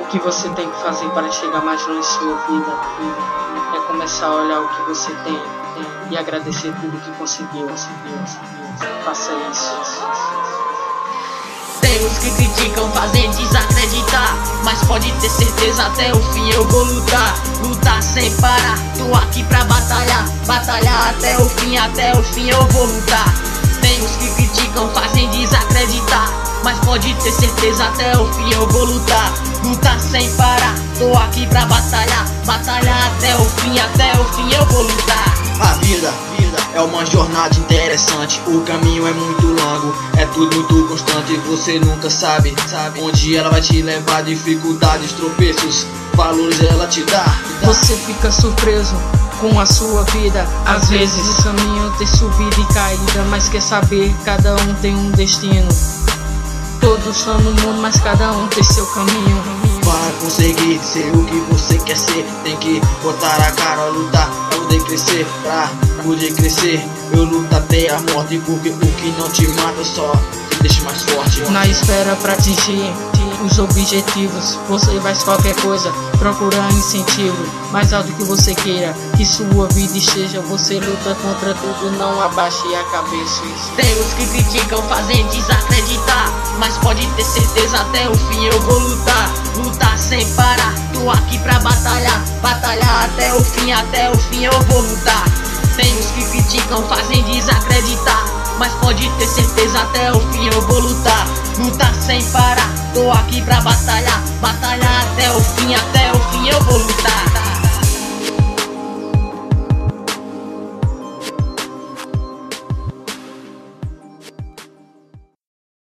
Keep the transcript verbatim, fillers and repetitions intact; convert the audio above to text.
que você tem que fazer para chegar mais longe em sua vida é começar a olhar o que você tem, tem e agradecer tudo que conseguiu, conseguiu, conseguiu. Faça isso. Tem os que criticam, fazem desacreditar, mas pode ter certeza, até o fim eu vou lutar. Lutar sem parar, tô aqui pra batalhar. Batalhar até o fim, até o fim eu vou lutar. Tem os que criticam, fazem desacreditar, mas pode ter certeza, até o fim eu vou lutar. Lutar sem parar, tô aqui pra batalhar. Batalhar até o fim, até o fim eu vou lutar. A vida, vida é uma jornada interessante. O caminho é muito longo, é tudo muito constante. Você nunca sabe, sabe onde ela vai te levar. Dificuldades, tropeços, valores ela te dá. Você fica surpreso com a sua vida. Às vezes o caminho tem subida e caída, mas quer saber, cada um tem um destino. Todos estão no mundo, mas cada um tem seu caminho. Para conseguir ser o que você quer ser, tem que botar a cara, lutar pra poder crescer. Pra poder crescer, eu luto até a morte, porque o que não te mata só te deixa mais forte. Na espera pra atingir os objetivos, você faz qualquer coisa, procurar incentivo mais alto que você queira, que sua vida esteja. Você luta contra tudo, não abaixe a cabeça. Tem os que criticam, fazem desacreditar, mas pode ter certeza, até o fim eu vou lutar. Lutar sem parar, tô aqui pra batalhar. Batalhar até o fim, até o fim eu vou lutar. Tem os que criticam, fazem desacreditar, mas pode ter certeza, até o fim eu vou lutar. Lutar sem parar, tô aqui pra batalhar. Batalhar até o fim, até o fim eu vou lutar.